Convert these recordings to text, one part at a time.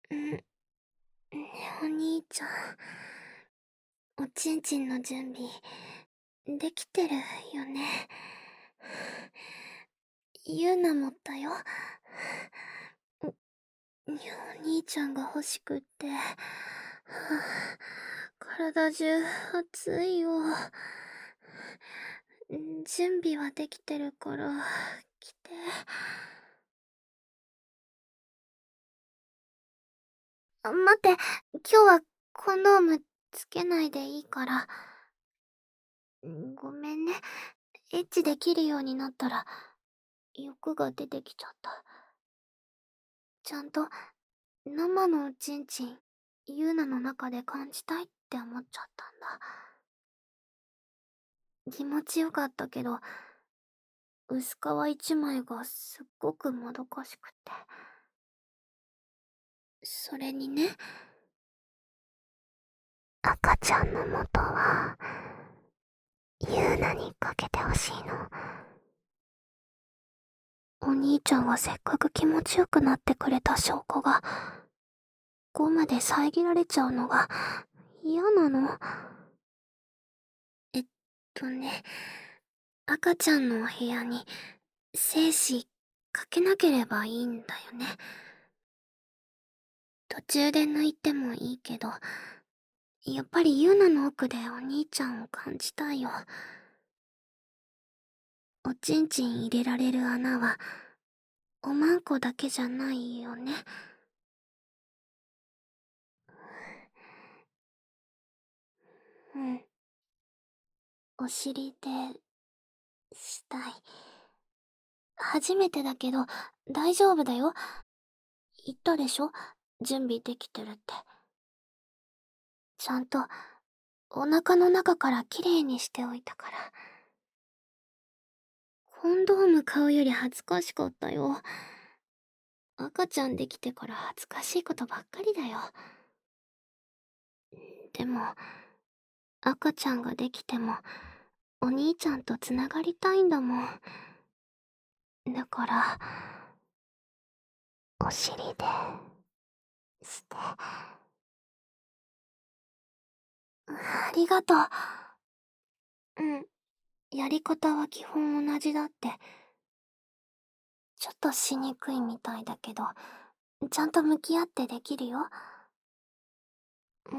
ん、お兄ちゃん、おちんちんの準備、できてるよね。ゆうなもだよ。お兄ちゃんが欲しくって。体中熱いよ。準備はできてるから、来て。待って、今日はコンドームつけないでいいから。ごめんね。エッチできるようになったら、欲が出てきちゃった。ちゃんと、生のおちんちん、ユーナの中で感じたいって思っちゃったんだ。気持ちよかったけど、薄皮一枚がすっごくもどかしくて。それにね、赤ちゃんの元は、ユーナにかけてほしいの。お兄ちゃんはせっかく気持ちよくなってくれた証拠が、ゴムで遮られちゃうのが嫌なの。ね、赤ちゃんのお部屋に精子かけなければいいんだよね。途中で抜いてもいいけど、やっぱりユーナの奥でお兄ちゃんを感じたいよ。おちんちん入れられる穴は、おまんこだけじゃないよね。うん。お尻で、したい。初めてだけど、大丈夫だよ。言ったでしょ？準備できてるって。ちゃんと、お腹の中からきれいにしておいたから。コンドーム買うより恥ずかしかったよ。赤ちゃんできてから恥ずかしいことばっかりだよ。でも、赤ちゃんができても、お兄ちゃんとつながりたいんだもん。だから、お尻で、して。ありがとう。うん。やり方は基本同じだって。ちょっとしにくいみたいだけど、ちゃんと向き合ってできるよ。うん。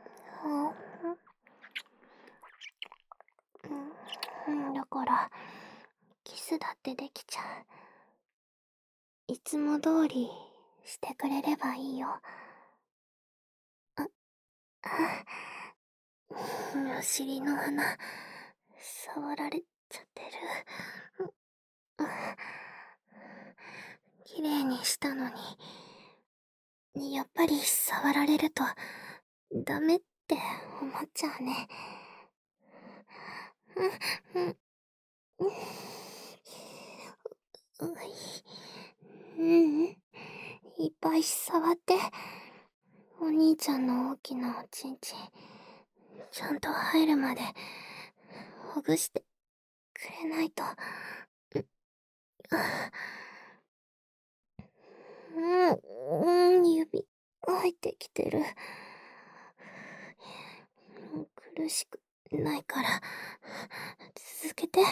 だから、キスだってできちゃう。いつも通りしてくれればいいよ。お尻の穴、触られちゃってる。綺麗にしたのに、やっぱり触られるとダメって思っちゃうね。うん、うん、うん、いっぱい触って。お兄ちゃんの大きなおちんちん、ちゃんと入るまで、ほぐしてくれないと。指、入ってきてる。苦しくないから、続けて。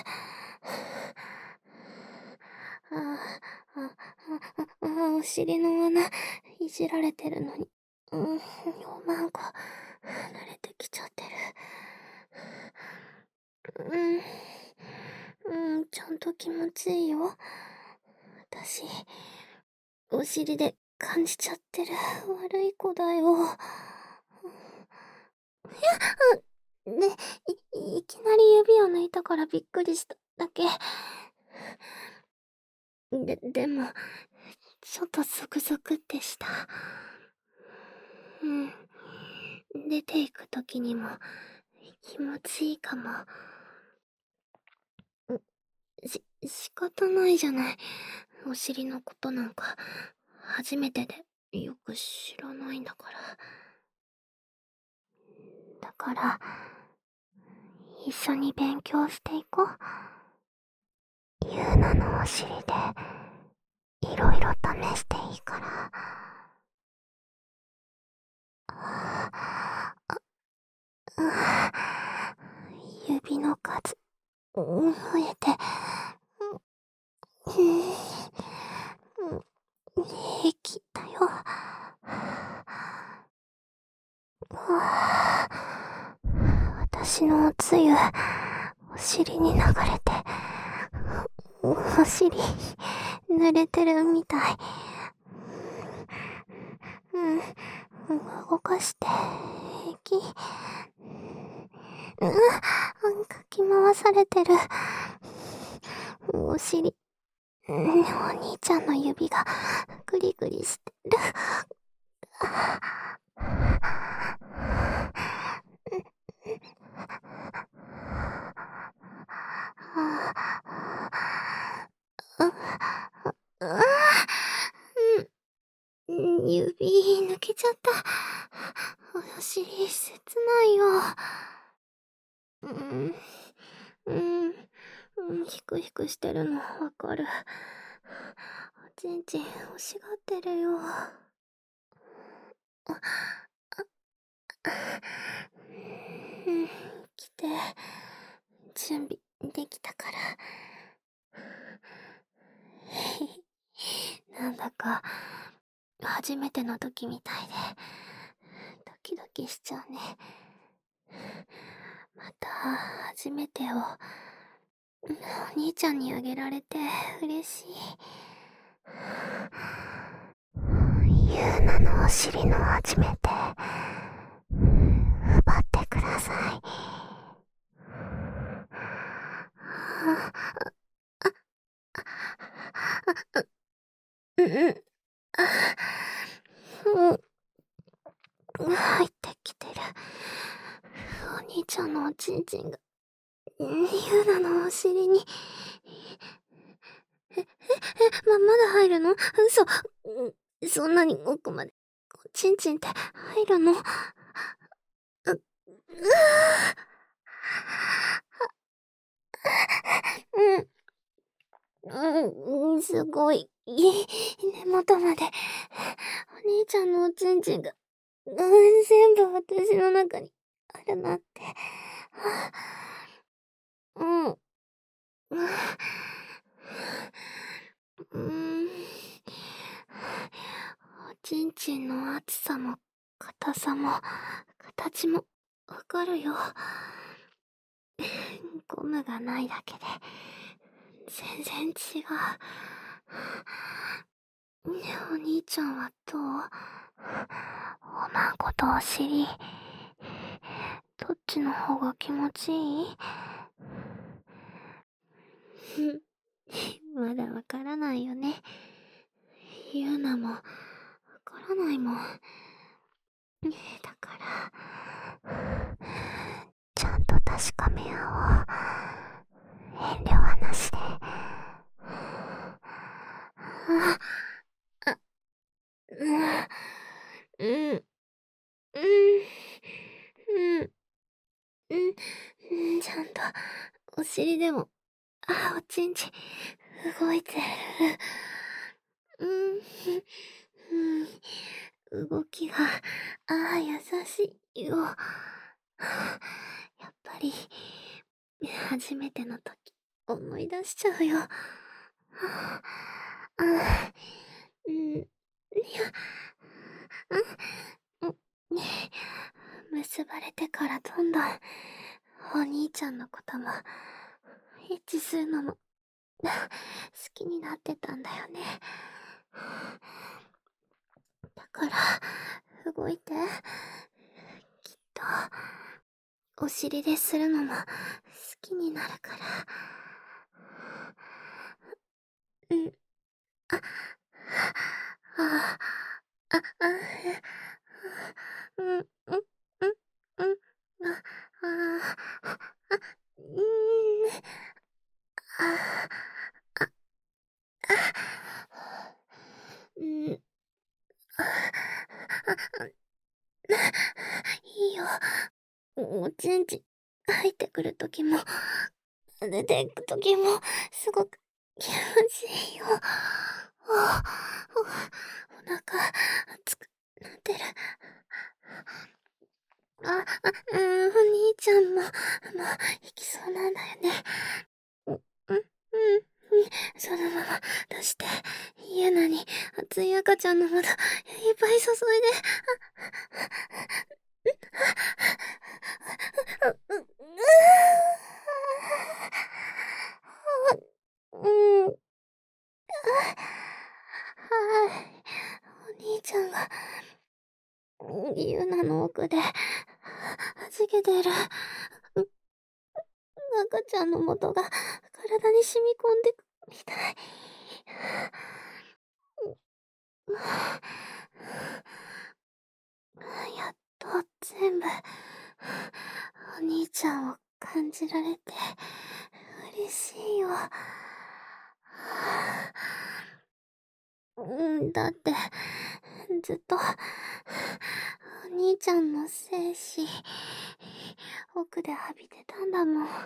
お尻の穴、いじられてるのに、おまんこ、慣れてきちゃってる。ちゃんと気持ちいいよ。私、お尻で感じちゃってる。悪い子だよ。ね、いきなり指を抜いたからびっくりしただけ。でも、ちょっとゾクゾクってした。出ていくときにも気持ちいいかも。仕方ないじゃない。お尻のことなんか、初めてでよく知らないんだから。だから、一緒に勉強していこう。ユーナのお尻で、いろいろ試していいから。 の数、増えて、平気だよ。私のおつゆ、お尻に流れて、お尻、濡れてるみたい。動かして、平気。かき回されてる。お尻。お兄ちゃんの指が、グリグリしてる。指抜けちゃった。お尻切ないよ。ヒクヒクしてるのわかる。おちんちん欲しがってるよ。来て、準備できたから。なんだか、初めての時みたいで、ドキドキしちゃうね。また、初めてを、お兄ちゃんにあげられて嬉しい。ユーナのお尻の初めて、奪ってください。入ってきてる。お兄ちゃんのおちんちんが、ユーナのお尻に。まだ入るの？嘘。そんなに奥まで、おちんちんって入るの？すごい。根元まで。お兄ちゃんのおちんちんが、全部私の中にあるなって。おちんちんの厚さも、硬さも、形も、わかるよ。ゴムがないだけで、全然違う。ねえ、お兄ちゃんはどう？おまんことお尻。どっちの方が気持ちいい？まだわからないよね。ユーナも、わからないもん。だから、ちゃんと確かめ合おう。遠慮はなしで。ちゃんと、お尻でも、おちんちん、動いてる。動きが、優しいよ。やっぱり、初めての時、思い出しちゃうよ。結ばれてからどんどん、お兄ちゃんのことも、エッチするのも、好きになってたんだよね。だから、動いて。きっと、お尻でするのも、好きになるから。いいよ。おちんちん入ってくるときも、出ていくときも、すごく気持ちいいよ。お腹、熱くなってる。お兄ちゃんも、もう、行きそうそうなんだよね。そのまま出して、ゆなに熱い赤ちゃんのもといっぱい注いで、うん、お兄ちゃんが、ゆなの奥で、はじけてる。赤ちゃんの元が体に染み込んでくみたい。やっと全部、お兄ちゃんを感じられて、嬉しいよ。だって、ずっと、お兄ちゃんの精子、奥で浴びてたんだもん。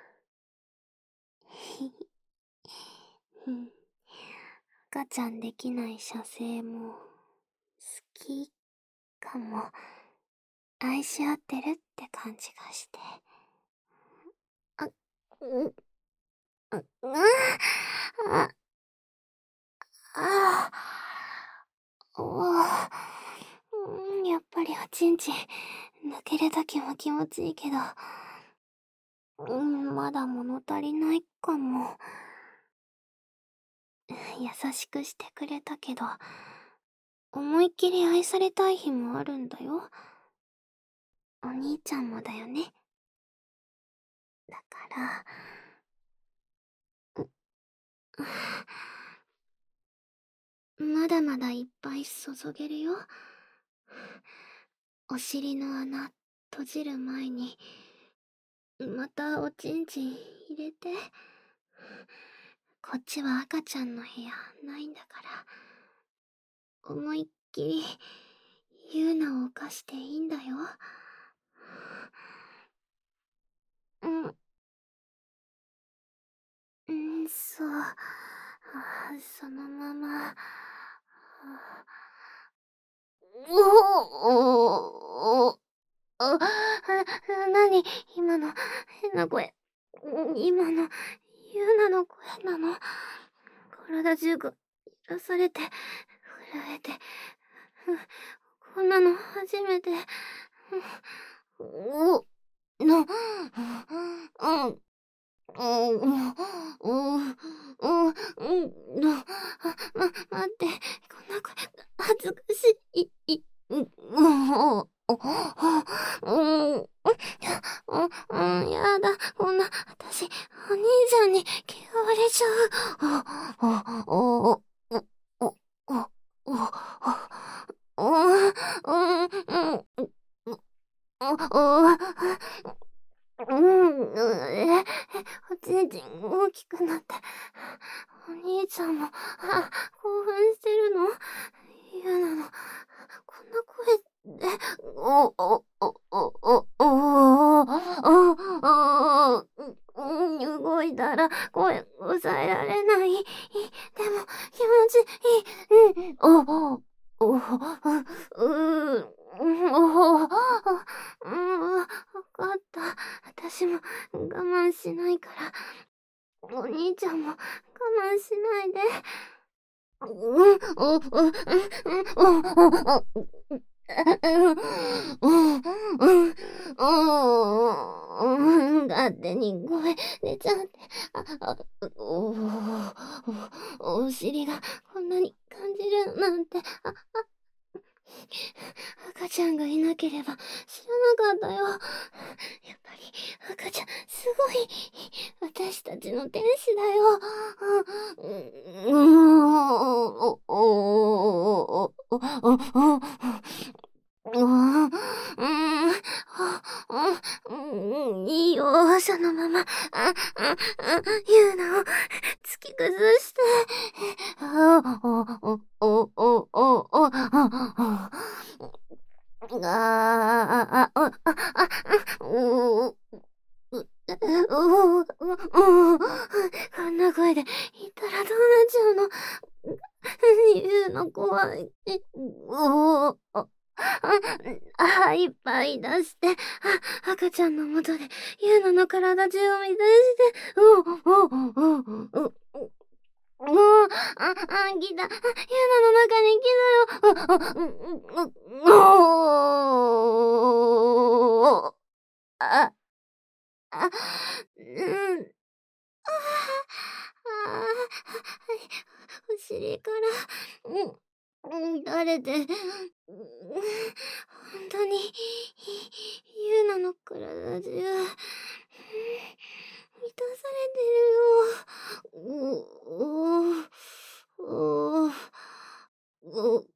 赤ちゃんできない射精も、好きかも。愛し合ってるって感じがして。あ、うん、あ、あ、あ、やっぱりおちんちん、抜けるときも気持ちいいけど、まだ物足りないかも。優しくしてくれたけど、思いっきり愛されたい日もあるんだよ。お兄ちゃんもだよね。だから、まだまだいっぱい注げるよ。お尻の穴閉じる前に、またおちんちん入れて。こっちは赤ちゃんの部屋ないんだから、思いっきり、ユーナを犯していいんだよ。そう。そのまま。なに今の変な声。今のユーナの声なの。体中が揺らされて、震えて、こんなの初めて。待って、こんな声、恥ずかしい。やだ、こんな、私、お兄ちゃんに嫌われちゃう。おちんちん大きくなって、お兄ちゃんも、興奮してるのゆなの、こんな声で、動いたら声抑えられない。でも気持ちいい。わかった。私も我慢しないから、お兄ちゃんも我慢しないで。勝手に声出ちゃって、お尻がこんなに感じるなんて、赤ちゃんがいなければ知らなかったよ。やっぱり赤ちゃんすごい。私たちの天使だよ。いいよ、そのまま。ユーナを突き崩して。こんな声で言ったらどうなっちゃうの。言うの怖い。 いっぱい出して、赤ちゃんの元で、ユーナの体中を満たして、もう、来た。ユーナの中に来たよ。あ、あ、うん。あお尻から、垂れて、本当に、ユーナの体中、満たされてるよ。う、う、う、う、